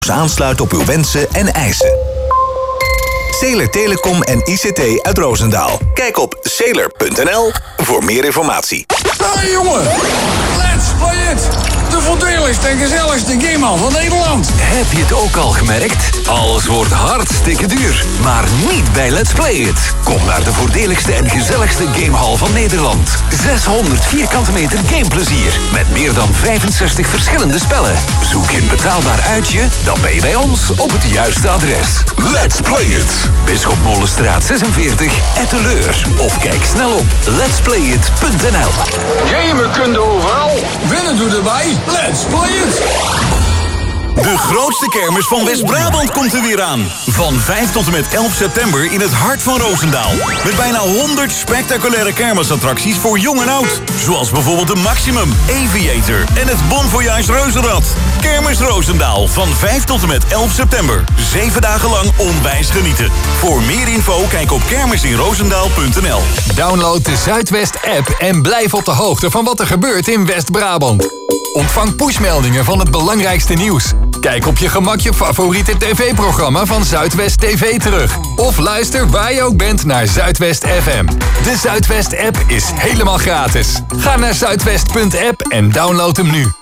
aansluit op uw wensen en eisen. Sailor Telecom en ICT uit Roosendaal. Kijk op sailor.nl voor meer informatie. Hey jongen, let's play it! De voordeligste en gezelligste gamehal van Nederland. Heb je het ook al gemerkt? Alles wordt hartstikke duur. Maar niet bij Let's Play It. Kom naar de voordeligste en gezelligste gamehal van Nederland. 600 vierkante meter gameplezier. Met meer dan 65 verschillende spellen. Zoek je een betaalbaar uitje? Dan ben je bij ons op het juiste adres. Let's Play It. Bisschop Molenstraat 46, Etteleur. Of kijk snel op letsplayit.nl. Gamen kun je overal. Winnen doe erbij. Let's play it. De grootste kermis van West-Brabant komt er weer aan. Van 5 tot en met 11 september in het hart van Roosendaal. Met bijna 100 spectaculaire kermisattracties voor jong en oud. Zoals bijvoorbeeld de Maximum, Aviator en het Bon Voyage Reuzenrad. Kermis Roosendaal van 5 tot en met 11 september. 7 dagen lang onwijs genieten. Voor meer info kijk op kermisinroosendaal.nl. Download de Zuidwest-app en blijf op de hoogte van wat er gebeurt in West-Brabant. Ontvang pushmeldingen van het belangrijkste nieuws. Kijk op je gemak je favoriete tv-programma van Zuidwest TV terug. Of luister waar je ook bent naar Zuidwest FM. De Zuidwest-app is helemaal gratis. Ga naar zuidwest.app en download hem nu.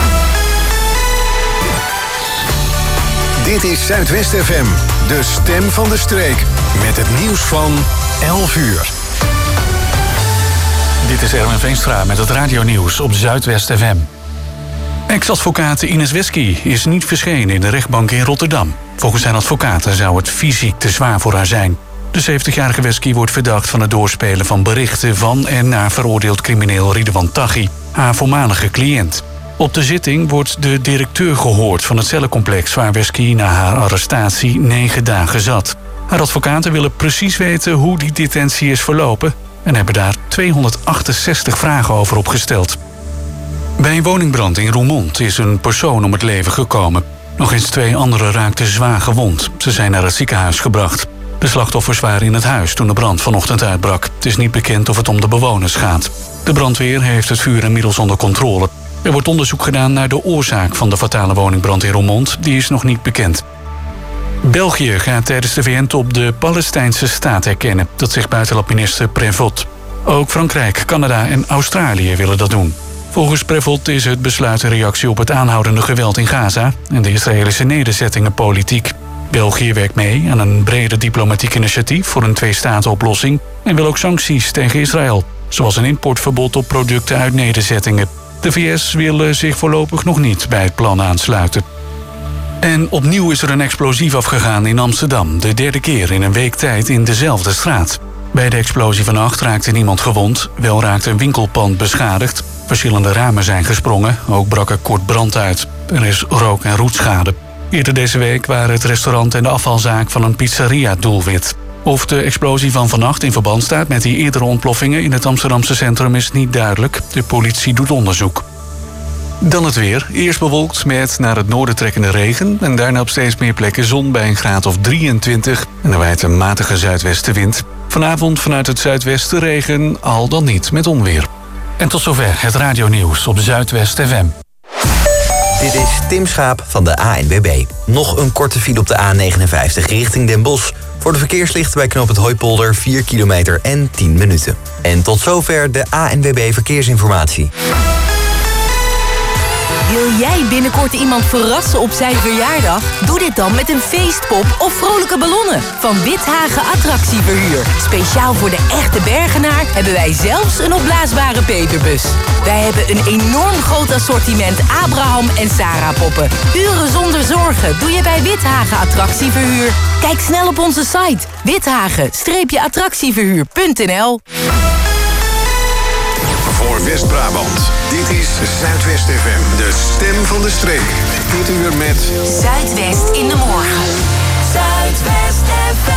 Dit is Zuidwest FM, de stem van de streek. Met het nieuws van 11 uur. Dit is Erwin Veenstra met het radionieuws op Zuidwest FM. Ex-advocaat Ines Wesky is niet verschenen in de rechtbank in Rotterdam. Volgens zijn advocaten zou het fysiek te zwaar voor haar zijn. De 70-jarige Wesky wordt verdacht van het doorspelen van berichten van en naar veroordeeld crimineel Ridwan Taghi, haar voormalige cliënt. Op de zitting wordt de directeur gehoord van het cellencomplex waar Wesky na haar arrestatie 9 dagen zat. Haar advocaten willen precies weten hoe die detentie is verlopen en hebben daar 268 vragen over opgesteld. Bij een woningbrand in Roermond is een persoon om het leven gekomen. Nog eens 2 anderen raakten zwaar gewond. Ze zijn naar het ziekenhuis gebracht. De slachtoffers waren in het huis toen de brand vanochtend uitbrak. Het is niet bekend of het om de bewoners gaat. De brandweer heeft het vuur inmiddels onder controle. Er wordt onderzoek gedaan naar de oorzaak van de fatale woningbrand in Roermond. Die is nog niet bekend. België gaat tijdens de VN-top de Palestijnse staat erkennen. Dat zegt buitenlandminister Prévost. Ook Frankrijk, Canada en Australië willen dat doen. Volgens Prévost is het besluit een reactie op het aanhoudende geweld in Gaza en de Israëlische nederzettingenpolitiek. België werkt mee aan een breder diplomatiek initiatief voor een 2-staten-oplossing en wil ook sancties tegen Israël, zoals een importverbod op producten uit nederzettingen. De VS willen zich voorlopig nog niet bij het plan aansluiten. En opnieuw is er een explosief afgegaan in Amsterdam, de 3e keer in een week tijd in dezelfde straat. Bij de explosie vannacht raakte niemand gewond, wel raakte een winkelpand beschadigd. Verschillende ramen zijn gesprongen, ook brak er kort brand uit. Er is rook- en roetschade. Eerder deze week waren het restaurant en de afvalzaak van een pizzeria doelwit. Of de explosie van vannacht in verband staat met die eerdere ontploffingen in het Amsterdamse centrum is niet duidelijk. De politie doet onderzoek. Dan het weer. Eerst bewolkt met naar het noorden trekkende regen en daarna op steeds meer plekken zon bij een graad of 23. En er waait een matige zuidwestenwind. Vanavond vanuit het zuidwesten regen, al dan niet met onweer. En tot zover het radionieuws op Zuidwest FM. Dit is Tim Schaap van de ANWB. Nog een korte file op de A59 richting Den Bosch. Voor de verkeerslichten bij knooppunt Hooipolder 4 kilometer en 10 minuten. En tot zover de ANWB Verkeersinformatie. Wil jij binnenkort iemand verrassen op zijn verjaardag? Doe dit dan met een feestpop of vrolijke ballonnen van Withagen Attractieverhuur. Speciaal voor de echte Bergenaar hebben wij zelfs een opblaasbare peperbus. Wij hebben een enorm groot assortiment Abraham en Sarah poppen. Uren zonder zorgen doe je bij Withagen Attractieverhuur. Kijk snel op onze site withagen-attractieverhuur.nl. Voor West-Brabant, dit is Zuidwest FM, de stem van de streek. Dit uur met Zuidwest in de morgen. Zuidwest FM.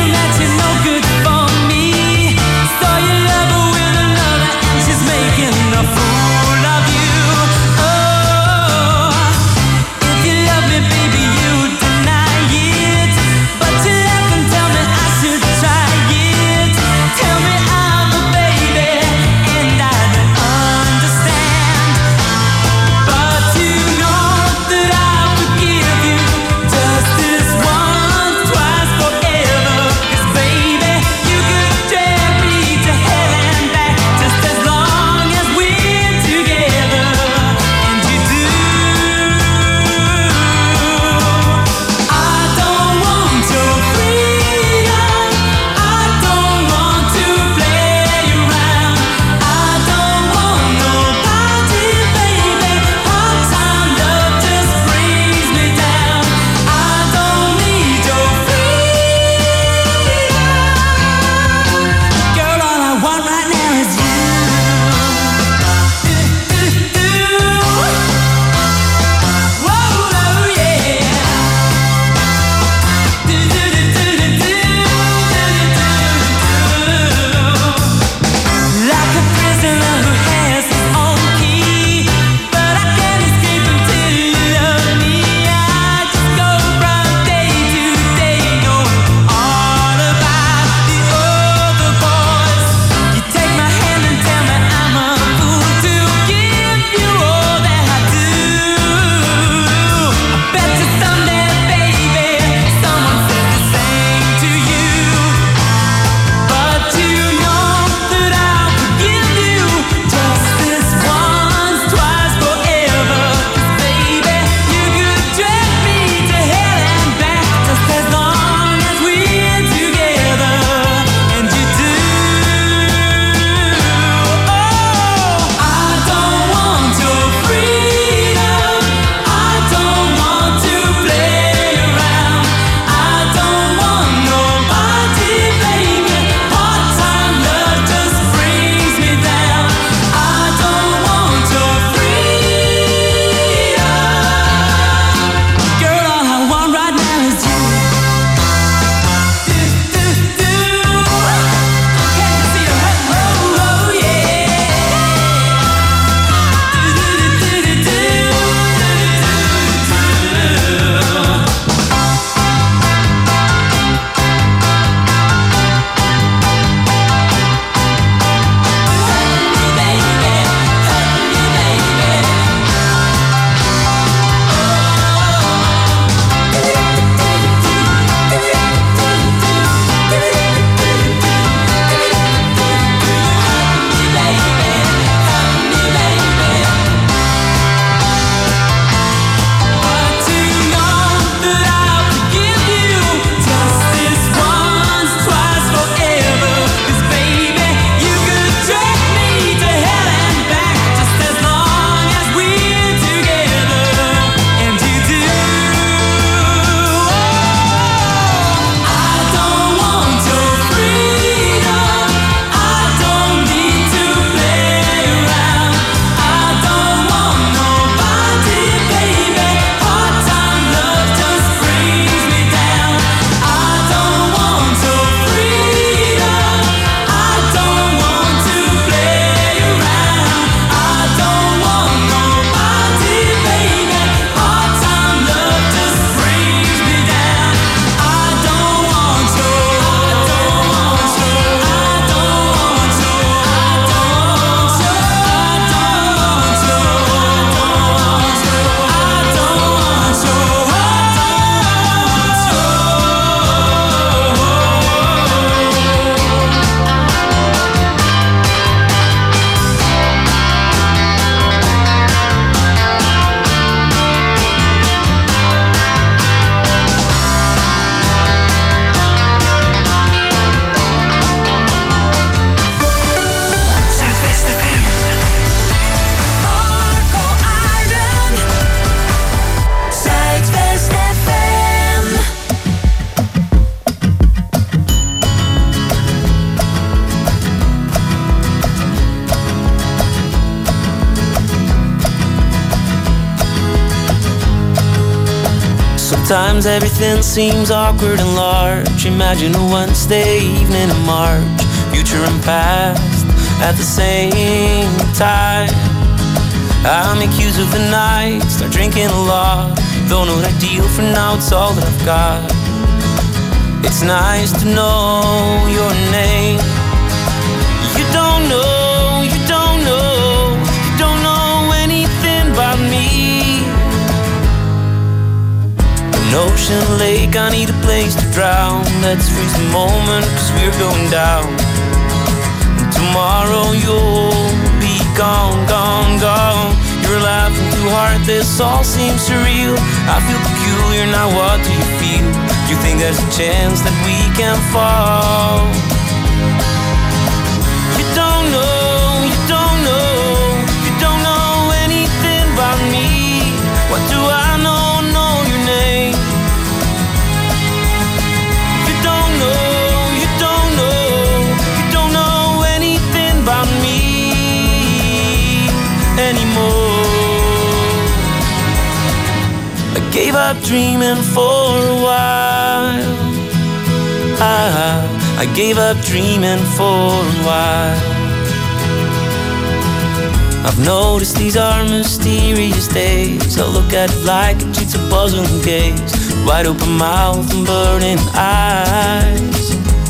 Making Sometimes everything seems awkward and large. Imagine a Wednesday evening in March, future and past at the same time. I make use of the night, start drinking a lot. Though not ideal for now, it's all that I've got. It's nice to know your name. You don't know, you don't know, you don't know anything about me. An ocean lake, I need a place to drown. Let's freeze the moment, cause we're going down. And tomorrow you'll be gone, gone, gone. You're laughing too hard, this all seems surreal. I feel peculiar, now what do you feel? Do you think there's a chance that we can fall? You don't know, you don't know, you don't know anything about me. What do I know, know your name? You don't know, you don't know, you don't know anything about me anymore. I gave up dreaming for a while. I gave up dreaming for a while. I've noticed these are mysterious days. I look at it like a jigsaw puzzle and gaze. Wide open mouth and burning eyes.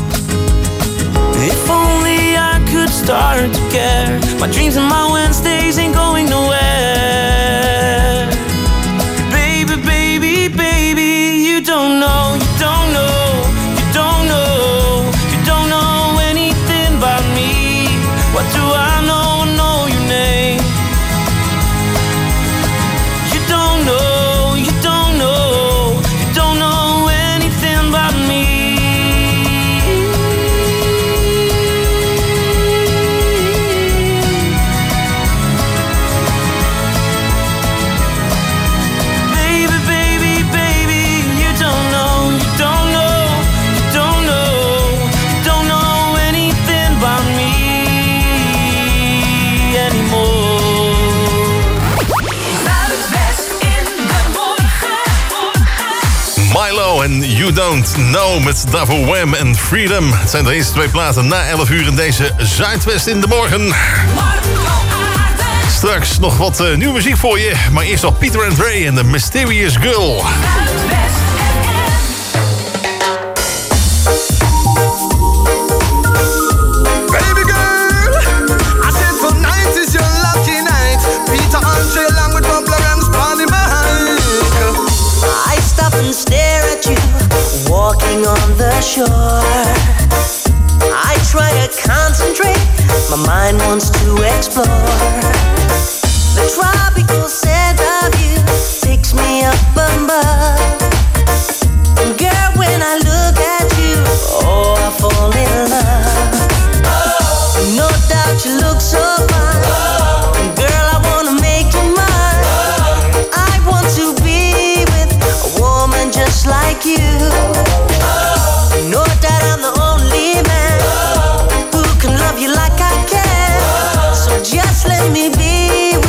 If only I could start to care. My dreams and my Wednesdays ain't going nowhere. Baby, baby, baby, you don't know, you don't know, you don't know, you don't know anything about me. What do I know, know your name? You don't know, you don't know, you don't know anything about me. Milo en You Don't Know met daarvoor Wham en Freedom. Het zijn de eerste twee platen na 11 uur in deze Zuidwest in de morgen. Straks nog wat nieuwe muziek voor je, maar eerst nog Peter and Ray en The Mysterious Girl. Baby girl, I said tonight is your lucky night. Peter Andre along with Bob Lawrence party behind. I stop and stare at you, walking on the shore. I try to concentrate, my mind wants to explore. The tropical scent of you takes me up above. And girl, when I look at you, oh, I fall in love. No doubt you look so fine. And girl, I wanna make you mine. I want to be with a woman just like you. No doubt I'm the only man who can love you like I can. So just let me be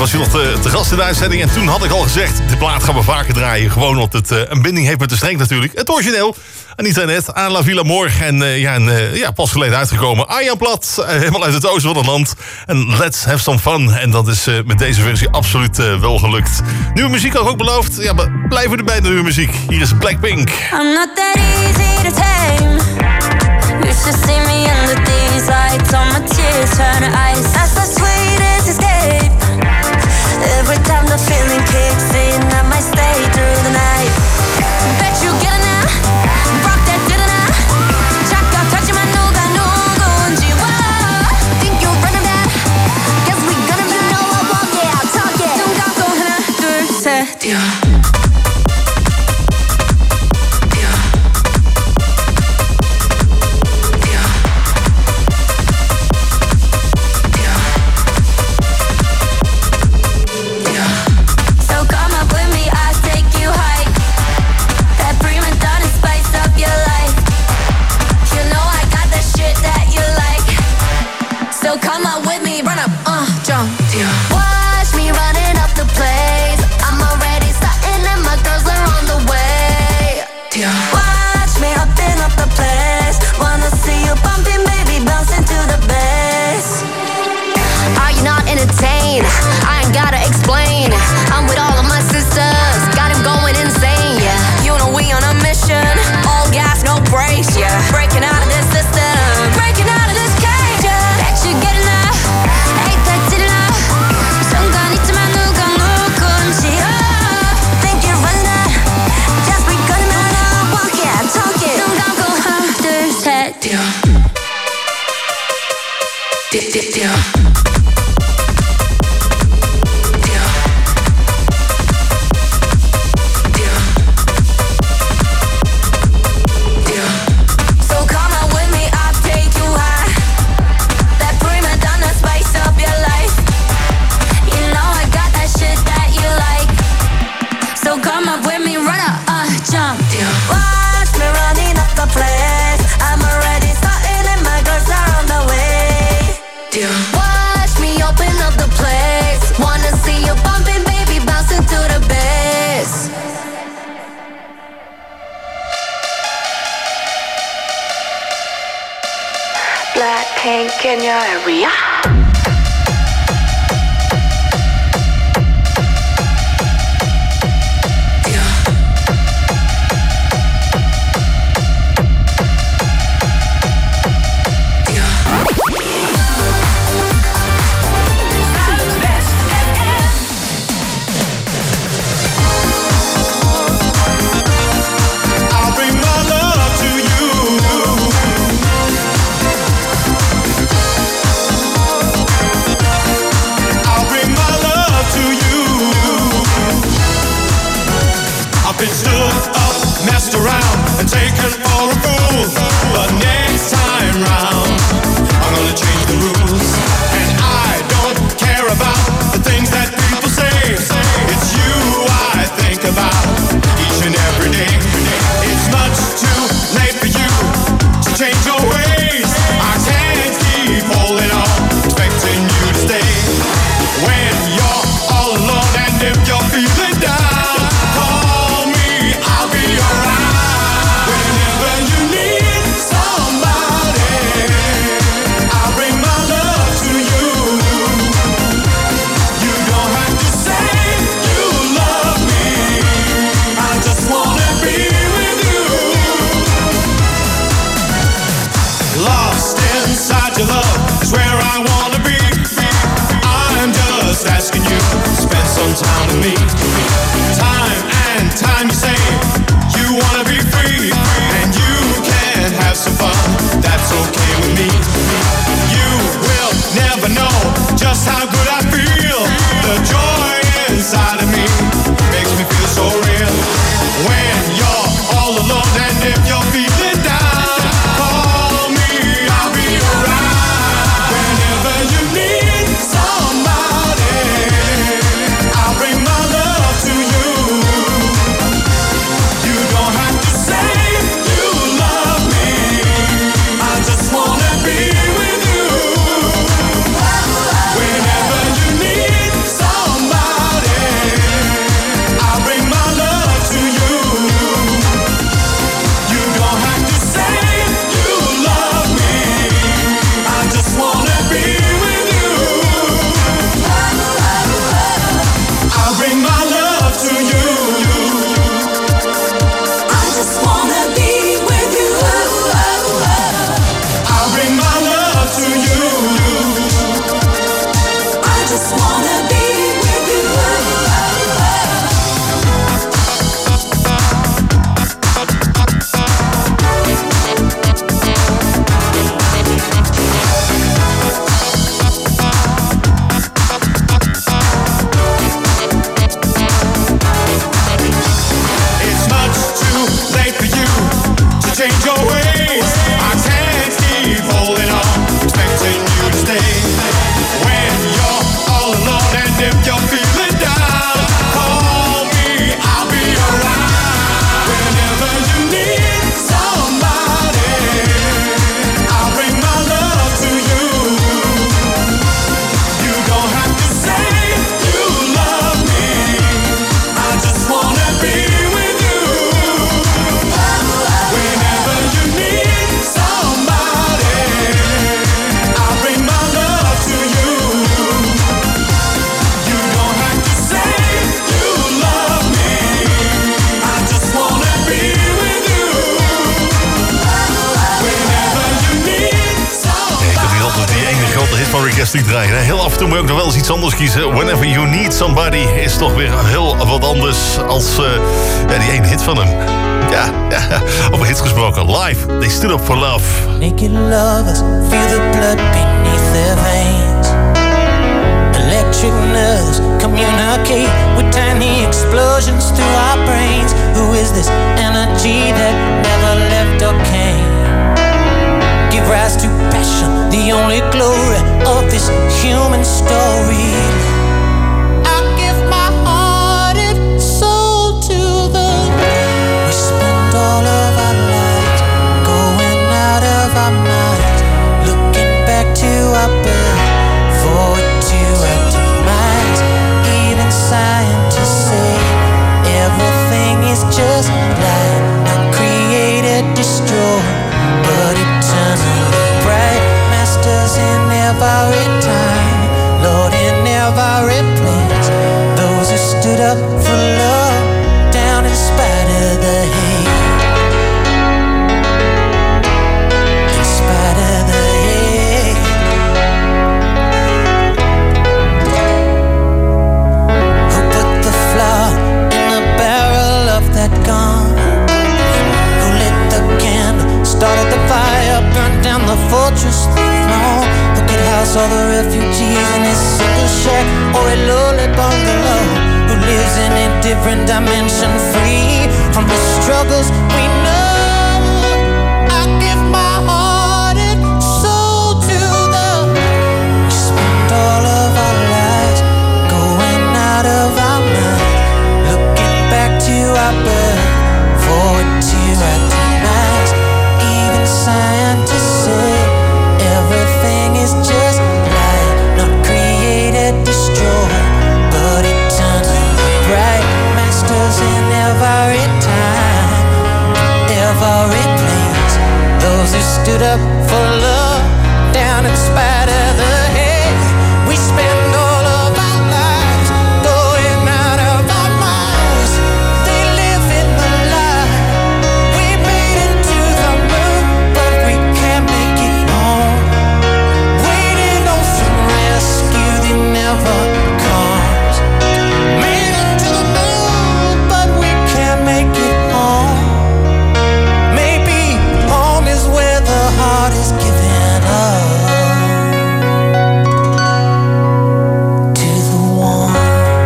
was je nog te gast in de uitzending. En toen had ik al gezegd, de plaat gaan we vaker draaien. Gewoon omdat het een binding heeft met de streng natuurlijk. Het origineel. Anita Net, aan La Villa Mor. En pas geleden uitgekomen. Arjan Plat, helemaal uit het oosten van het land. En Let's Have Some Fun. En dat is met deze versie absoluut wel gelukt. Nieuwe muziek had ik ook beloofd. Ja, maar blijven erbij de nieuwe muziek. Hier is Blackpink. I'm not that easy to tame. You should see me under these lights. All my tears turn to ice. That's the sweetest escape. Every time the feeling kicks in, I might stay through the night. Bet you get it now. Rock that didn't 잠깐 touching my 누가 누군지. Think you're running back? Guess we gonna be no I walk it, I'll talk it. 눈 감고 하나 둘 셋. Come on with me, run up, jump. Watch me running up the place. I'm already starting and my girls are on the way. Watch me hopping up the place. Wanna see you bumping, baby, bouncing to the bass. Are you not entertained? I ain't gotta explain. I'm with all of my sisters, got him going insane, yeah. You know we on a mission, all gas, no brakes, yeah. Breaking out of this system, breaking out of this cage, yeah. Bet you get enough, ain't that did enough. 순간 있지만 누가 누군지. Think you're running out, just we gonna know I walk it, talk it. 눈 감고 하나 둘 셋. Blackpink in your area. Taken for a fool, but next time round I'm gonna change the rules. And I don't care about the things that people say. It's you I think about each and every day. It's much too late for you to change your ways. I can't keep holding on, expecting you to stay. When you're all alone and if you're feeling down, call me, I'll be around. Your love is where I wanna be. I'm just asking you to spend some time with me. Time and time you say you wanna be free, and you can have some fun, that's okay with me. You will never know just how good I feel. The joy inside of me makes me feel so real. When you're all alone and if you're feeling down, call me, I'll be around. You need somebody, I'll bring my love to you. You don't have to say you love me, I just wanna be with you. Whenever eerste lied draaien. Heel af en toe moet je ook nog wel eens iets anders kiezen. Whenever You Need Somebody is toch weer heel wat anders als die ene hit van hem. Ja, over hits gesproken. Live, They Stood Up For Love. Naked lovers feel the blood beneath their veins. Electric nerves communicate with tiny explosions through our brains. Who is this energy that never left or came? Give rise to passion, the only glory of this human story. I give my heart and soul to the... We spend all of our lives going out of our minds, looking back to our birth, forward to our demise. Even scientists say everything is just light, not created, destroyed, but eternally bright. Masters in every time, Lord in every place. Those who stood up for love, down in spite of the hate. In spite of the hate. Who put the flour in the barrel of that gun? Who lit the candle, started the fire, burned down the fortress throne? Who could house all the refugees in his single shack or a lowly bungalow? Who lives in a different dimension, free from the struggles we know? I give my heart and soul to the... We spend all of our lives going out of our minds, looking back to our birth, forward to our demise. Even scientists say everything is just light, not created, destroyed, but eternally bright. Masters in every time, every place. Those who stood up for love, down in spite of the hate. We spend all of our lives going out of our minds. They live in the lie. We made it to the moon, but we can't make it home. Waiting on some rescue that never comes. Made it to the moon, but we can't make it home. Maybe home is where the heart is given up to the one,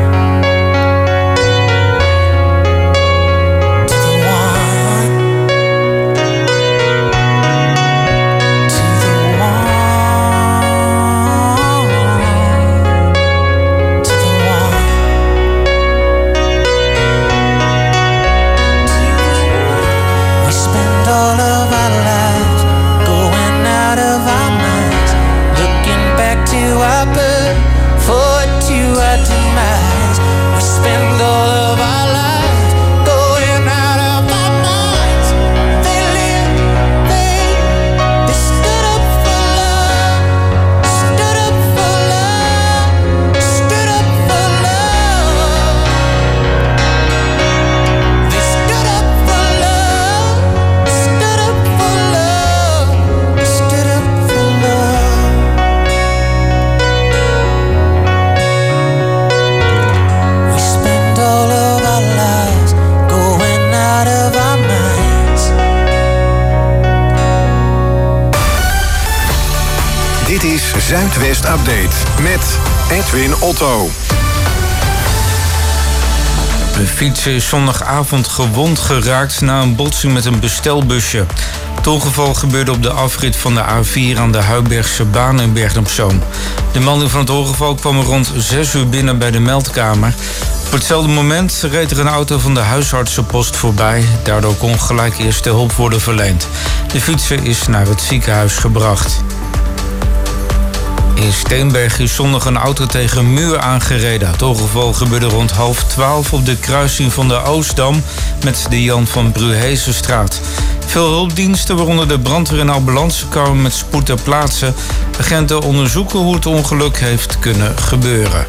to the one, to the one, to the one. We spend all of our lives going out of our minds, looking back to our birth, forward to our demise. We spend all of our lives going out of our minds. They live, they stood up for love, stood up for love, stood up for love. They stood up for love, stood up for love, stood up for love. We spend all of our lives going out of our minds. Dit is Zuidwest Update met Edwin Otto. De fietser is zondagavond gewond geraakt na een botsing met een bestelbusje. Het ongeval gebeurde op de afrit van de A4 aan de Huibergse baan in Bergen op Zoom. De melding van het ongeval kwam er rond 6 uur binnen bij de meldkamer. Op hetzelfde moment reed er een auto van de huisartsenpost voorbij. Daardoor kon gelijk eerste hulp worden verleend. De fietser is naar het ziekenhuis gebracht. In Steenberg is zondag een auto tegen een muur aangereden. Het ongeval gebeurde rond 11:30 op de kruising van de Oostdam met de Jan van Bruhezenstraat. Veel hulpdiensten, waaronder de brandweer en ambulance, kwamen met spoed ter plaatse. Agenten onderzoeken hoe het ongeluk heeft kunnen gebeuren.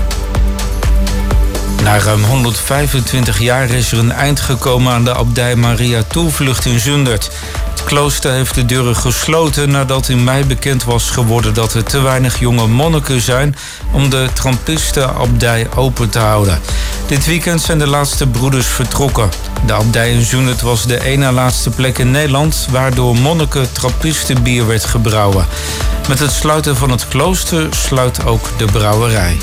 Na ruim 125 jaar is er een eind gekomen aan de abdij Maria Toevlucht in Zundert. Het Het klooster heeft de deuren gesloten nadat in mei bekend was geworden dat er te weinig jonge monniken zijn om de Trappistenabdij open te houden. Dit weekend zijn de laatste broeders vertrokken. De abdij in Zoenet was de één na laatste plek in Nederland waar door monniken Trappistenbier werd gebrouwen. Met het sluiten van het klooster sluit ook de brouwerij.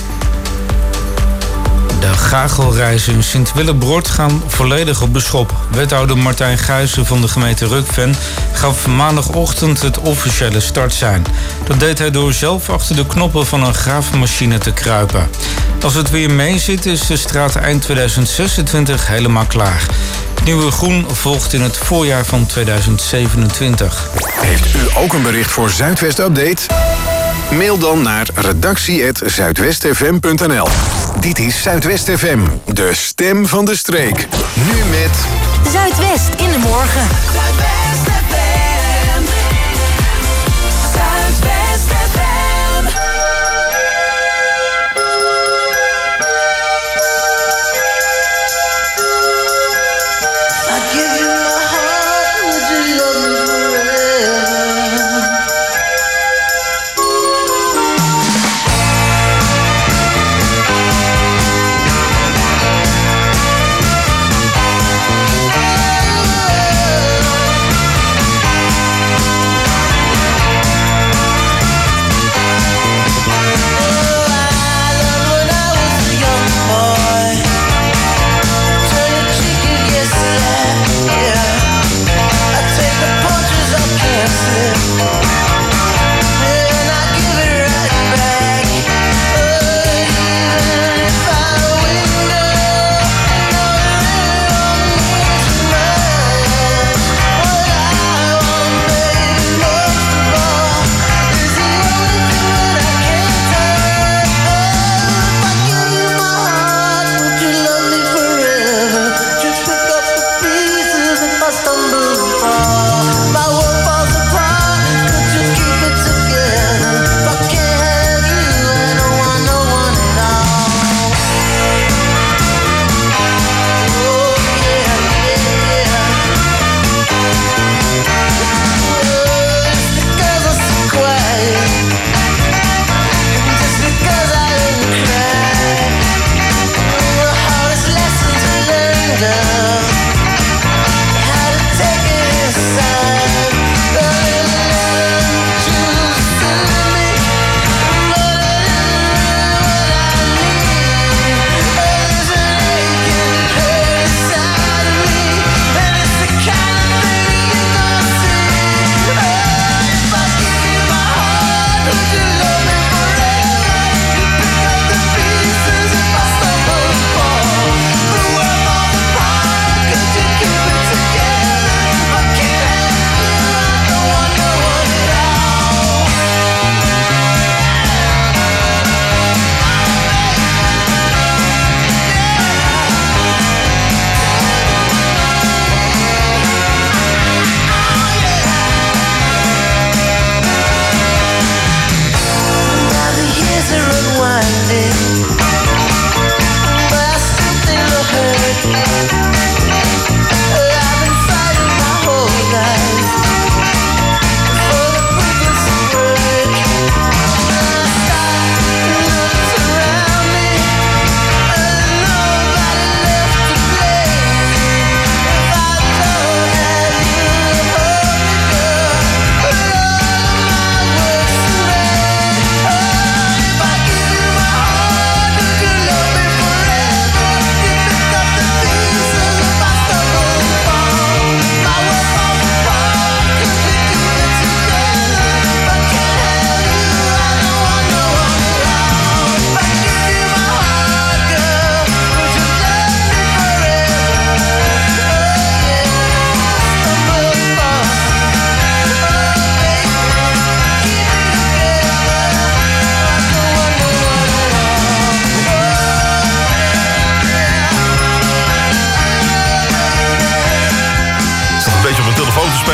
De gagelreizen in Sint-Willebroord gaan volledig op de schop. Wethouder Martijn Gijzen van de gemeente Rukven gaf maandagochtend het officiële startsein. Dat deed hij door zelf achter de knoppen van een graafmachine te kruipen. Als het weer mee zit is de straat eind 2026 helemaal klaar. Het nieuwe groen volgt in het voorjaar van 2027. Heeft u ook een bericht voor Zuidwest Update? Mail dan naar redactie@zuidwestfm.nl. Dit is Zuidwest FM, de stem van de streek. Nu met Zuidwest in de morgen. Zuidwest FM. Zuidwest FM. I give you my heart, would you love me forever?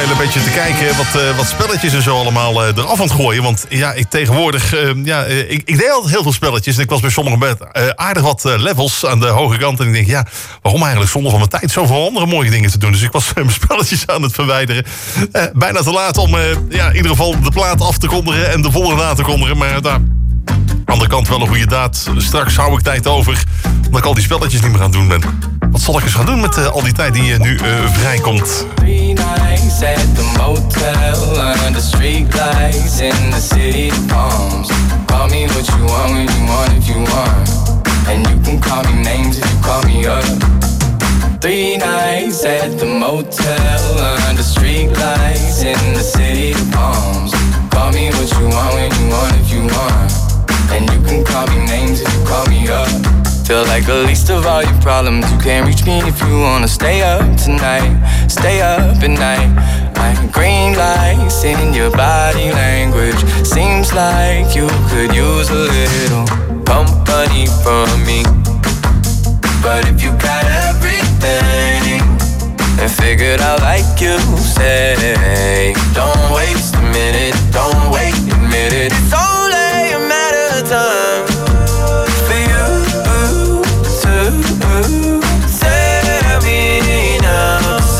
Isabelle een beetje te kijken wat spelletjes en zo allemaal eraf aan het gooien. Want ja, ik tegenwoordig, ik deed altijd heel veel spelletjes. En ik was bij sommige aardig wat levels aan de hoge kant. En ik denk, ja, waarom eigenlijk zonder van mijn tijd zoveel andere mooie dingen te doen? Dus ik was mijn spelletjes aan het verwijderen. Bijna te laat om in ieder geval de plaat af te kondigen en de volgende aan te kondigen. Maar daar... Aan de andere kant wel een goede daad. Straks hou ik tijd over, omdat ik al die spelletjes niet meer aan het doen ben. Wat zal ik eens gaan doen met al die tijd die nu vrijkomt? 3 nights at the motel under street lights in the city of palms. Call me what you want when you want if you want. And you can call me names if you call me up. 3 nights at the motel under street lights in the city of palms. Call me what you want when you want if you want. And you can call me names if you call me up. Feel like the least of all your problems. You can't reach me if you wanna stay up tonight. Stay up at night. Like green lights in your body language. Seems like you could use a little company from me. But if you got everything and figured out like you say, don't waste a minute, don't wait, admit it. It's only a matter of time for you to tell me now. 'Cause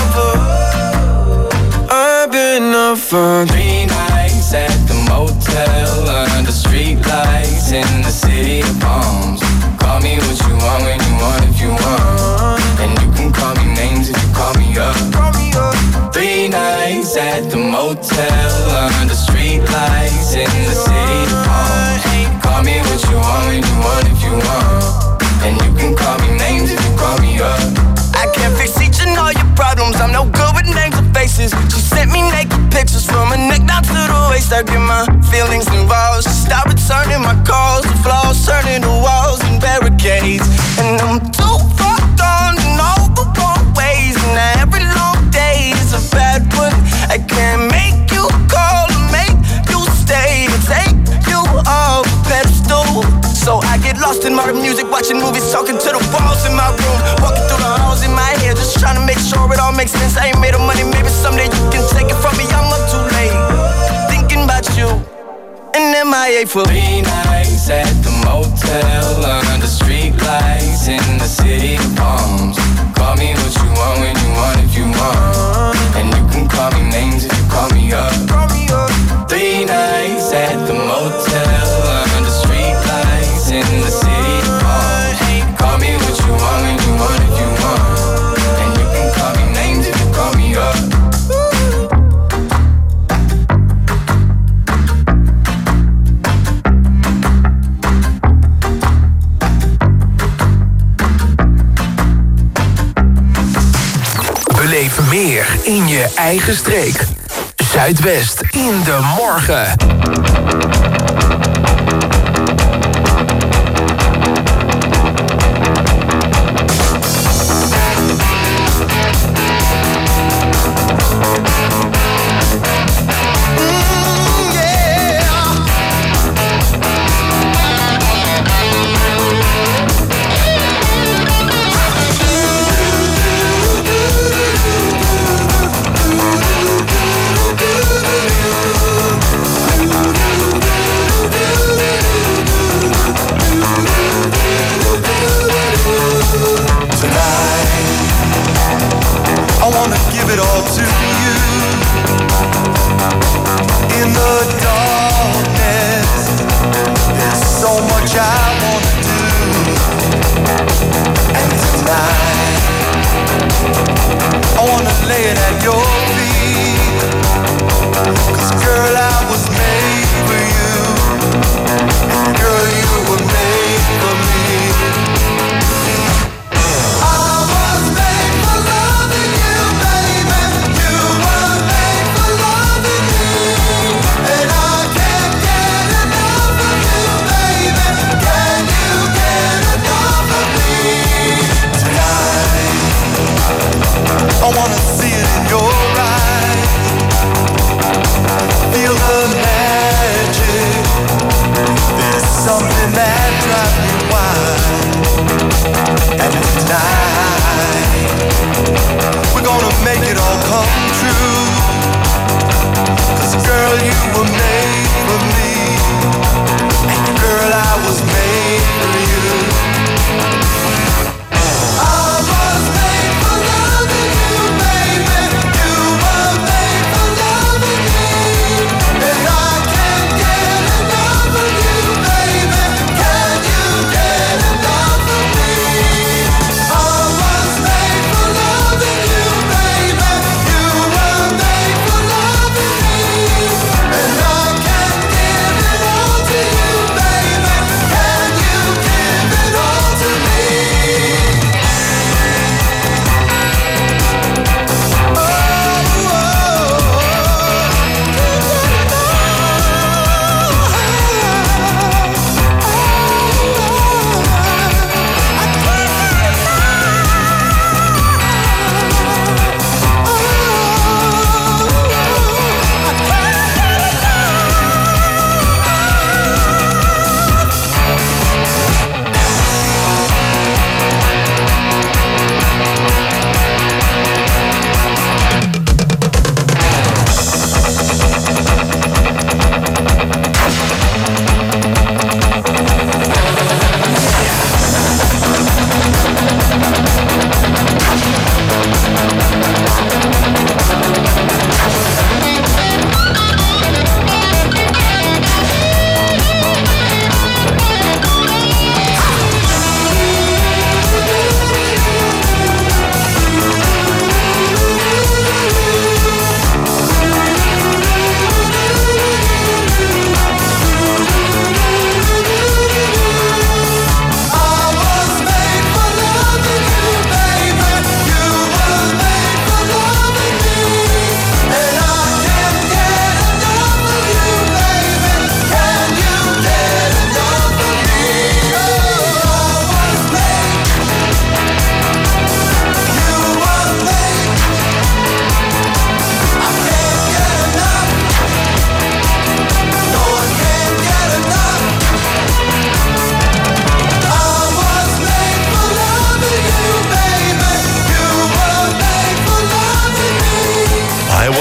I've been up for 3 nights at the motel under street lights in the city of palms. Call me what you want when you want if you want. And you can call me names if you call me up. 3 nights at the motel under street lights in the city of palms. Call me what you want when you want if you want. And you can call me names if you call me up. I can't fix each and all your problems. I'm no good with names or faces. She sent me naked pictures from her neck down to the waist. I get my feelings involved. She stopped returning my calls. The flaws turning to walls and barricades. And I'm too far gone in all the wrong ways. And every long day is a bad one. I can't make you call or make you stay to take you off a pedestal. So I get lost in my music, watching movies, talking to the walls in my room, walking through the halls in my head, just trying to make sure it all makes sense. I ain't made of money, maybe someday you can take it from me. I'm up too late, thinking about you, and MIA for 3 nights at the motel under street lights in the city of palms. Call me what you want when you want if you want. And you can call me names if you call me up. 3 nights at the motel under street lights in the city of palms. Call me what you want when you want if you want. And you can call me names if you call me up. Beleef meer in je eigen streek. Zuidwest in de morgen. You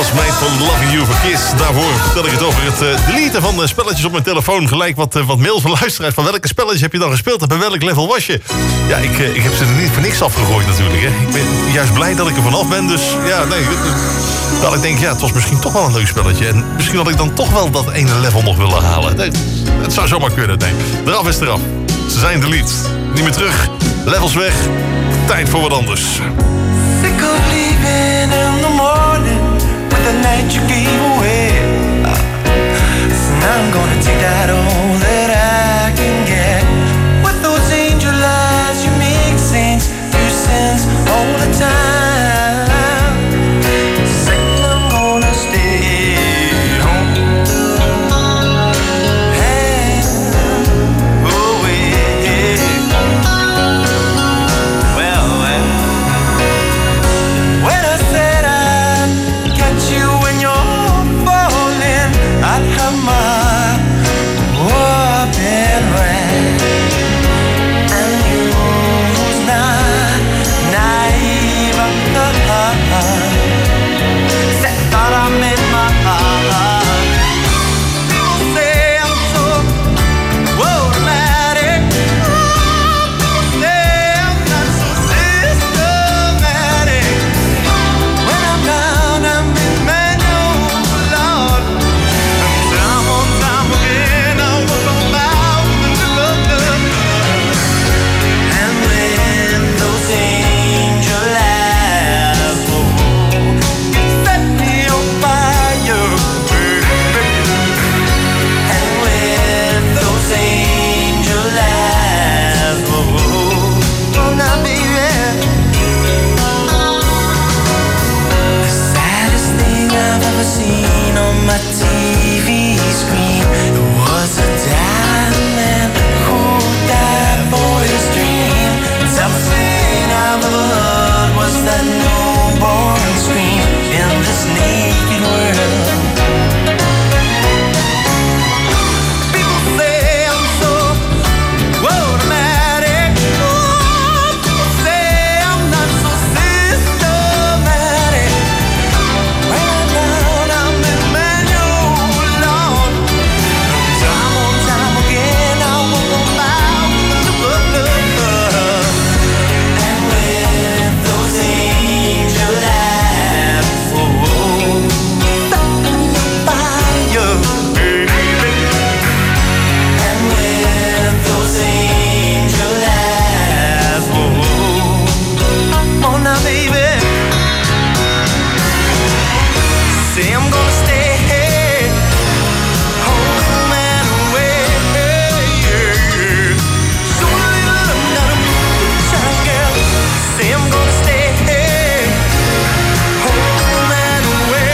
Made for Loving You van Kiss. Daarvoor vertel ik het over het deleten van spelletjes op mijn telefoon. Gelijk wat mails van luisteraars. Van welke spelletjes heb je dan gespeeld en bij welk level was je? Ja, ik heb ze er niet voor niks afgegooid natuurlijk. Hè. Ik ben juist blij dat ik er vanaf ben. Dus ja, nee. Dat ik denk, ja, het was misschien toch wel een leuk spelletje. En misschien had ik dan toch wel dat ene level nog willen halen. Nee, het zou zomaar kunnen, nee. Eraf is eraf. Ze zijn delete. Niet meer terug. Levels weg. Tijd voor wat anders. Sick of leaving in the morning with the night you gave away. So now I'm gonna take that all that I can get. With those angel eyes you make saints do sins all the time. Second I'm gonna stay home. Hey, oh yeah. Well, when I said I'd catch you when you're falling, I'd have my whooping right. And you was not naive of the heart. Said thought I made my heart. People say I'm so automatic. People say I'm not so systematic. When I'm down, I'm in manual, Lord. And time on time again, I was on bound to love. And when those angel eyes set me on fire, and when those angel eyes oh now baby, the saddest thing I've ever seen on my TV screen was a diamond who died for his dream. Toughest thing I've ever heard was that newborn scream in this naked world. People say I'm so automatic. People say I'm not so systematic. When I'm down, I'm in manual, Lord. And time on time again, I won't bow to love. And with those angel eyes, set me on fire, baby. And with those angel eyes, oh now baby, say I'm gonna stay home and away. So I'm not a moonshine girl. Say I'm gonna stay home and away.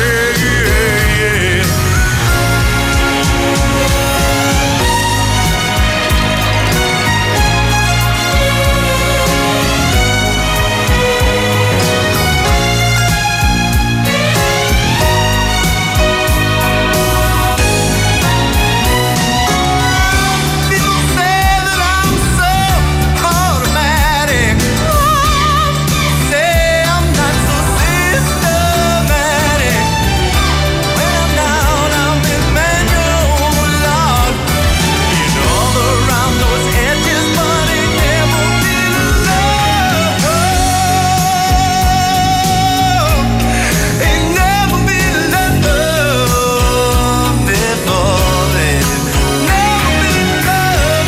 People say that I'm so automatic. Say I'm not so systematic. When I'm down, I'm in manual, Lord. You know all around those edges, but it never been love. It never been love before then. Never been love.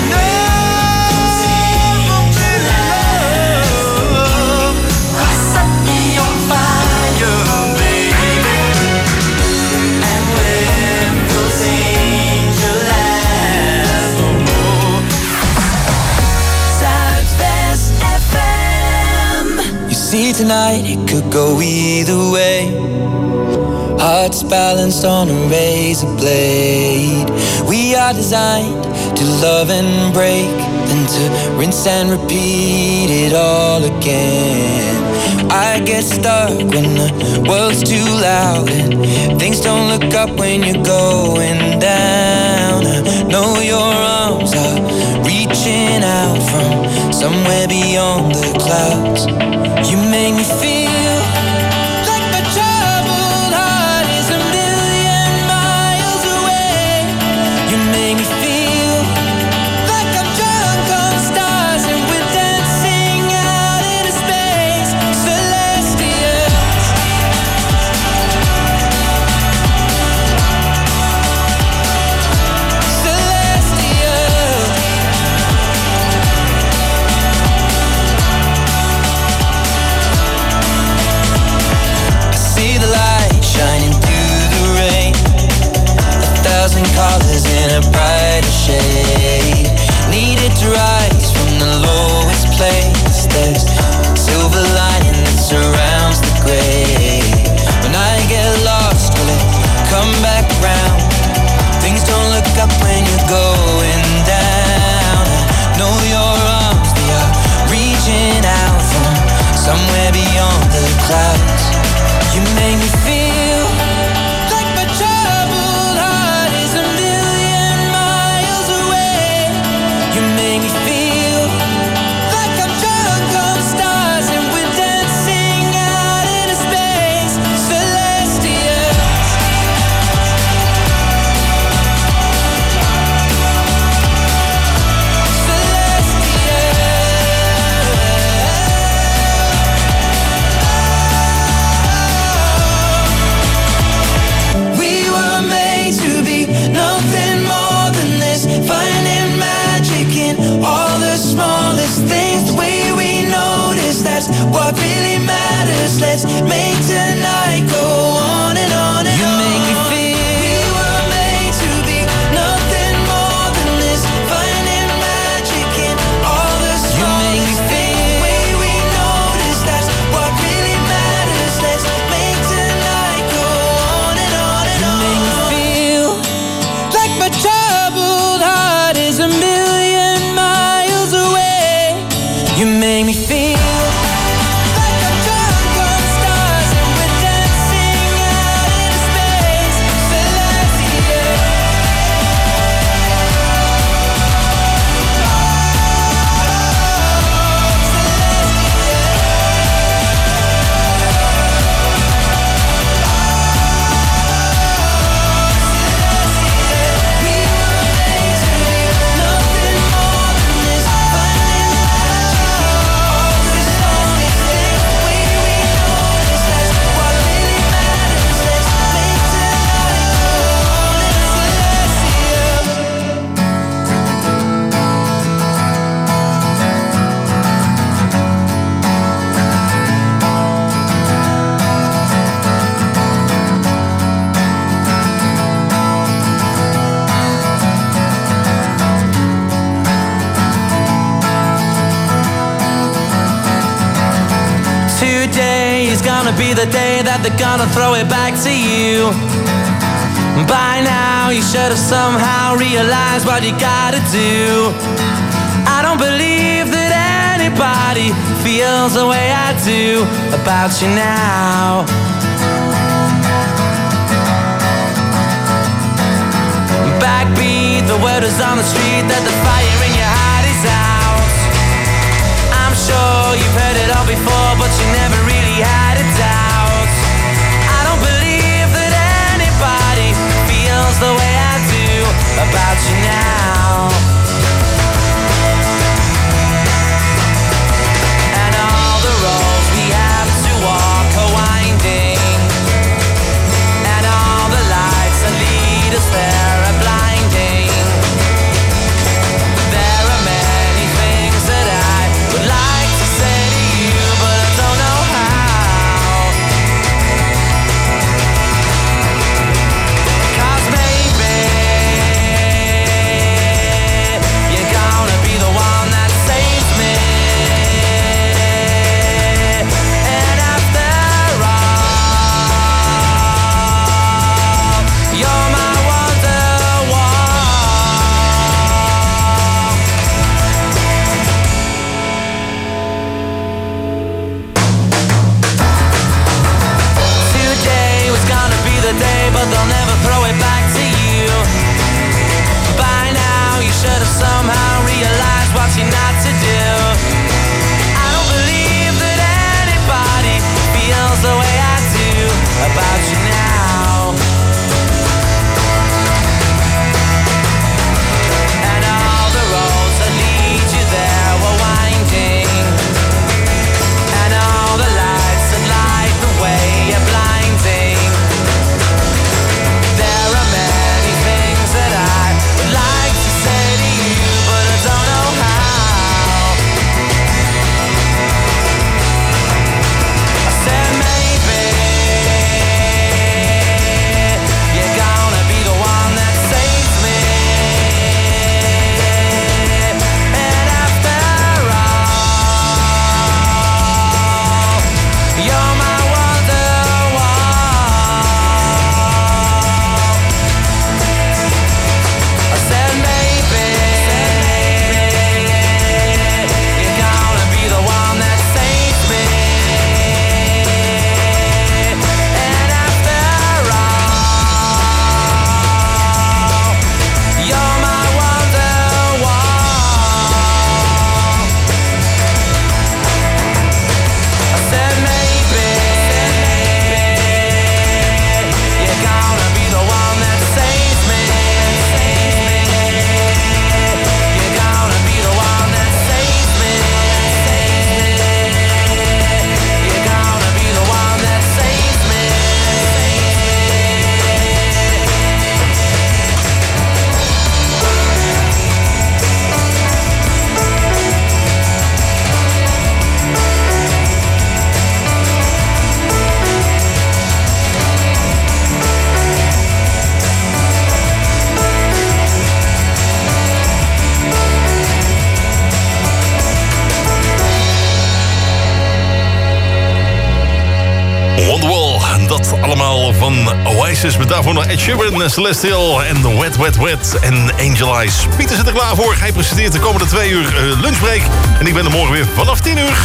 Never been love. Set me on fire, baby. And when those angel eyes Southwest FM. You see tonight it could go either way. Hearts balanced on a razor blade. We are designed to love and break, then to rinse and repeat it all again. I get stuck when the world's too loud and things don't look up when you're going down. I know your arms are reaching out from somewhere beyond the clouds. You make me feel like my troubles thousand colors in a brighter shade. Needed to rise from the lowest place. There's silver lining that surrounds the gray. When I get lost, will it come back round? Things don't look up when you're going down. I know your arms, they are reaching out from somewhere beyond the clouds. You make me feel like my troubled heart is a million miles away. You make me feel like I'm drunk on stars and we're dancing out into space. Celestials. We were made to be nothing more than this, finding magic in all the smallest things. The way we notice, that's what really matters. Let's make tonight go on and on and on. You make me feel we were made to be nothing more than this, finding magic in all the smallest things. The way we notice, that's what really matters. Let's make tonight go on and on and on. You make me feel like my troubled heart is a million miles away. You make me feel like I'm drunk on stars and we're dancing out into space. Celestial. Today is gonna be the day that they're gonna throw it back to you. By now you should have somehow realized what you gotta do. I don't believe that anybody feels the way I do about you now. Backbeat, the word is on the street that the fire in your heart is out. I'm sure you've heard it all before, but you never really had a doubt. I don't believe that anybody feels the way I do about you now. And all the roads we have to walk are winding, and all the lights that lead us there are blinding. There are many things that I would like to say to you, but I don't know Wonderwall, dat allemaal van Oasis. Met daarvoor nog Ed Sheeran, Celestial en Wet, Wet, Wet en Angel Eyes. Pieter zit er klaar voor. Hij presenteert de komende 2 uur lunchbreak. En ik ben er morgen weer vanaf 10 uur.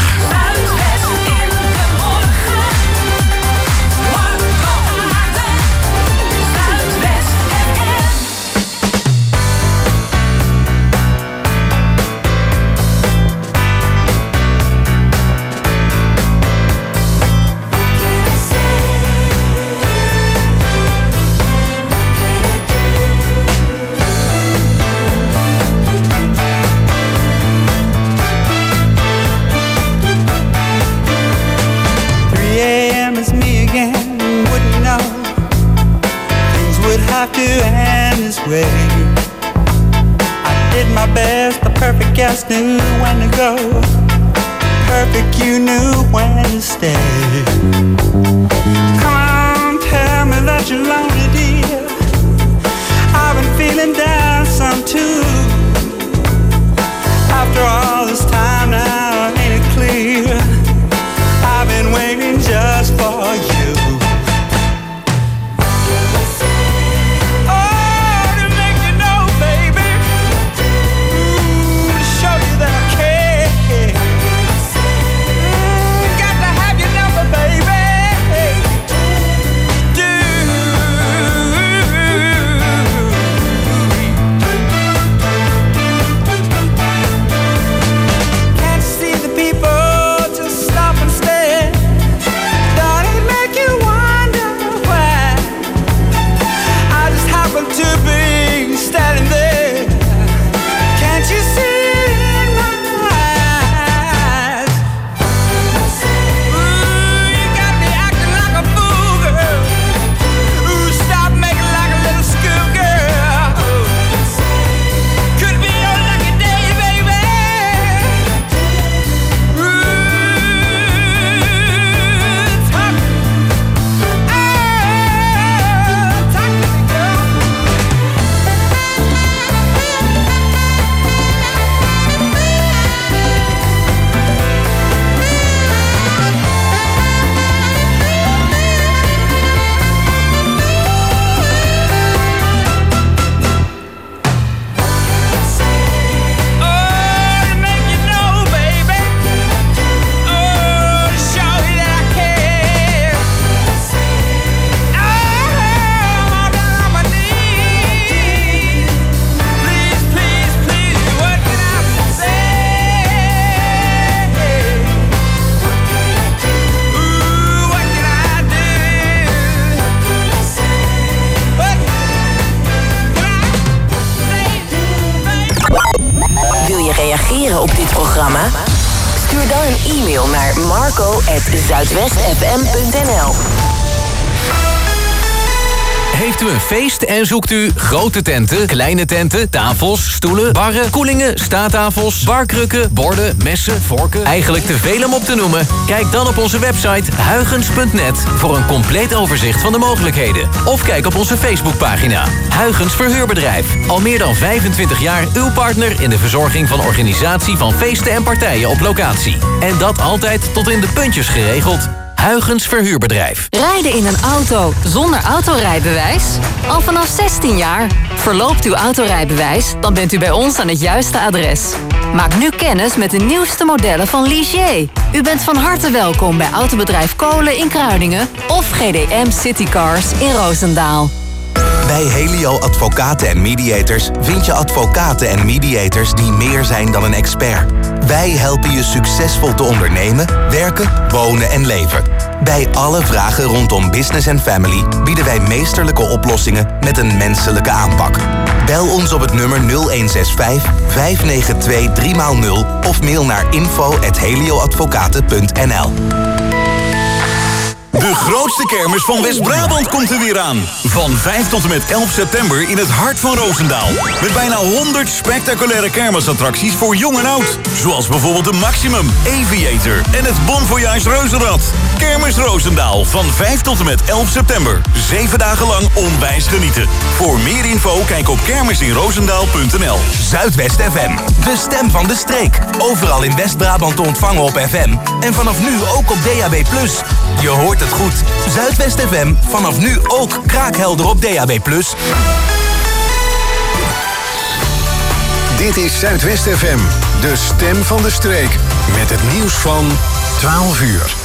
Just knew when to go. Perfect, you knew when to stay. Come on, tell me that you're lonely, dear. I've been feeling down some too. After all this time now, ain't it clear? I've been waiting just for you. Op dit programma? Stuur dan een e-mail naar marco@zuidwestfm.nl. Heeft u een feest en zoekt u grote tenten, kleine tenten, tafels, stoelen, barren, koelingen, staattafels, barkrukken, borden, messen, vorken? Eigenlijk te veel om op te noemen? Kijk dan op onze website huygens.net voor een compleet overzicht van de mogelijkheden. Of kijk op onze Facebookpagina. Huygens Verhuurbedrijf. Al meer dan 25 jaar uw partner in de verzorging van organisatie van feesten en partijen op locatie. En dat altijd tot in de puntjes geregeld. Huygens Verhuurbedrijf. Rijden in een auto zonder autorijbewijs? Al vanaf 16 jaar. Verloopt uw autorijbewijs, dan bent u bij ons aan het juiste adres. Maak nu kennis met de nieuwste modellen van Ligier. U bent van harte welkom bij Autobedrijf Kolen in Kruiningen of GDM Citycars in Roosendaal. Bij Helio Advocaten en Mediators vind je advocaten en mediators die meer zijn dan een expert. Wij helpen je succesvol te ondernemen, werken, wonen en leven. Bij alle vragen rondom business en family bieden wij meesterlijke oplossingen met een menselijke aanpak. Bel ons op het nummer 0165 592 3x0 of mail naar info@helioadvocaten.nl. De grootste kermis van West-Brabant komt er weer aan. Van 5 tot en met 11 september in het hart van Roosendaal. Met bijna 100 spectaculaire kermisattracties voor jong en oud. Zoals bijvoorbeeld de Maximum, Aviator en het Bon Voyage Reuzenrad. Kermis Roosendaal van 5 tot en met 11 september. 7 dagen lang onwijs genieten. Voor meer info kijk op kermisinroosendaal.nl. Zuidwest FM, de stem van de streek. Overal in West-Brabant te ontvangen op FM. En vanaf nu ook op DAB+. Je hoort het goed. Zuidwest FM, vanaf nu ook kraakhelder op DAB+. Dit is Zuidwest FM, de stem van de streek. Met het nieuws van 12 uur.